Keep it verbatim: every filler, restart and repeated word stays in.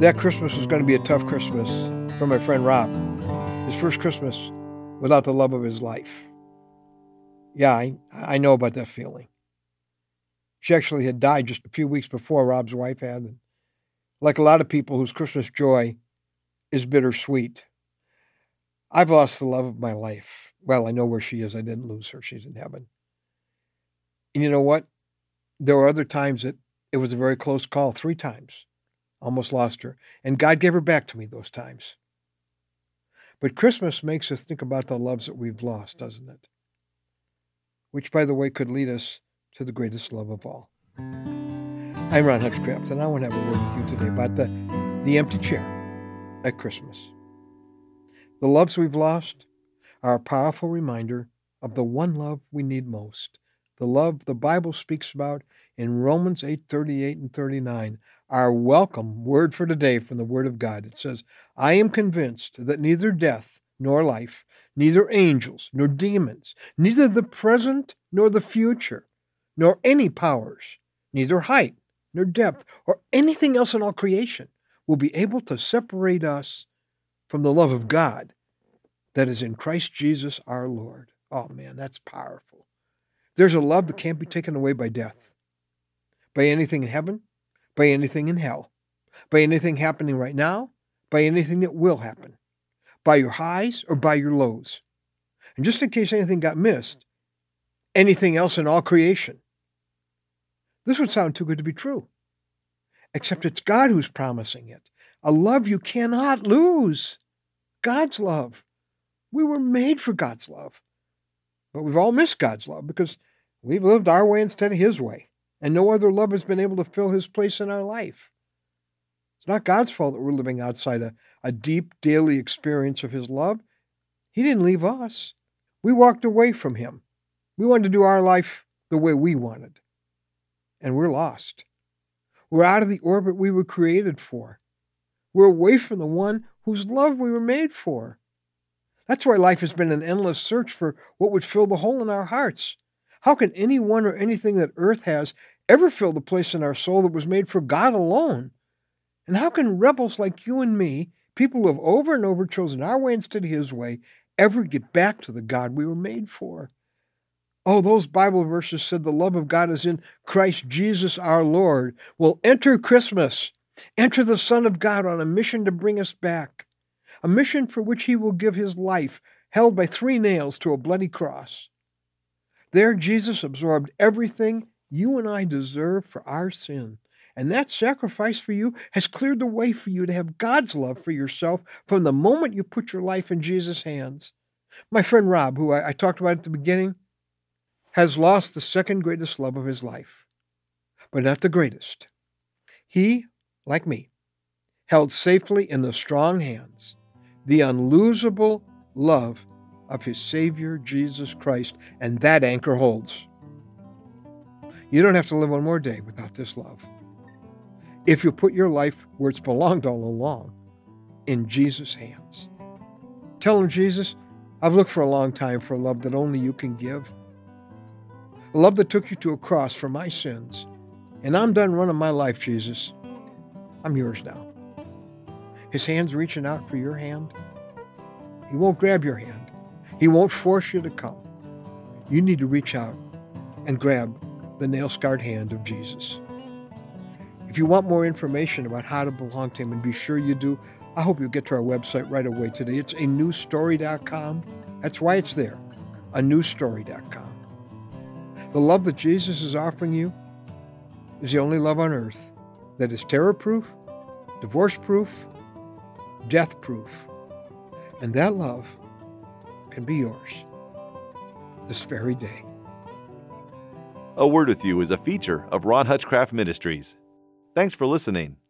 That Christmas was going to be a tough Christmas for my friend Rob. His first Christmas without the love of his life. Yeah, I, I know about that feeling. She actually had died just a few weeks before Rob's wife had. And like a lot of people whose Christmas joy is bittersweet. I've lost the love of my life. Well, I know where she is. I didn't lose her. She's in heaven. And you know what? There were other times that it was a very close call. Three times. Almost lost her. And God gave her back to me those times. But Christmas makes us think about the loves that we've lost, doesn't it? Which, by the way, could lead us to the greatest love of all. I'm Ron Hutchcraft, and I want to have a word with you today about the, the empty chair at Christmas. The loves we've lost are a powerful reminder of the one love we need most, the love the Bible speaks about in Romans eight, thirty-eight and thirty-nine, our welcome word for today from the Word of God. It says, I am convinced that neither death nor life, neither angels nor demons, neither the present nor the future, nor any powers, neither height nor depth, or anything else in all creation will be able to separate us from the love of God that is in Christ Jesus our Lord. Oh man, that's powerful. There's a love that can't be taken away by death, by anything in heaven, by anything in hell, by anything happening right now, by anything that will happen, by your highs or by your lows. And just in case anything got missed, anything else in all creation. This would sound too good to be true, except it's God who's promising it. A love you cannot lose. God's love. We were made for God's love. But we've all missed God's love because we've lived our way instead of his way. And no other love has been able to fill his place in our life. It's not God's fault that we're living outside a, a deep daily experience of his love. He didn't leave us. We walked away from him. We wanted to do our life the way we wanted. And we're lost. We're out of the orbit we were created for. We're away from the one whose love we were made for. That's why life has been an endless search for what would fill the hole in our hearts. How can anyone or anything that earth has ever fill the place in our soul that was made for God alone? And how can rebels like you and me, people who have over and over chosen our way instead of his way, ever get back to the God we were made for? Oh, those Bible verses said the love of God is in Christ Jesus our Lord. Well, enter Christmas. Enter the Son of God on a mission to bring us back. A mission for which he will give his life, held by three nails to a bloody cross. There, Jesus absorbed everything you and I deserve for our sin. And that sacrifice for you has cleared the way for you to have God's love for yourself from the moment you put your life in Jesus' hands. My friend Rob, who I, I talked about at the beginning, has lost the second greatest love of his life, but not the greatest. He, like me, held safely in the strong hands the unlosable love of his Savior, Jesus Christ, and that anchor holds. You don't have to live one more day without this love. If you put your life where it's belonged all along, in Jesus' hands. Tell him, Jesus, I've looked for a long time for a love that only you can give. A love that took you to a cross for my sins. And I'm done running my life, Jesus. I'm yours now. His hand's reaching out for your hand. He won't grab your hand. He won't force you to come. You need to reach out and grab the nail-scarred hand of Jesus. If you want more information about how to belong to him, and be sure you do, I hope you'll get to our website right away today. It's a new story dot com. That's why it's there, a new story dot com. The love that Jesus is offering you is the only love on earth that is terror-proof, divorce-proof, death-proof. And that love can be yours this very day. A Word With You is a feature of Ron Hutchcraft Ministries. Thanks for listening.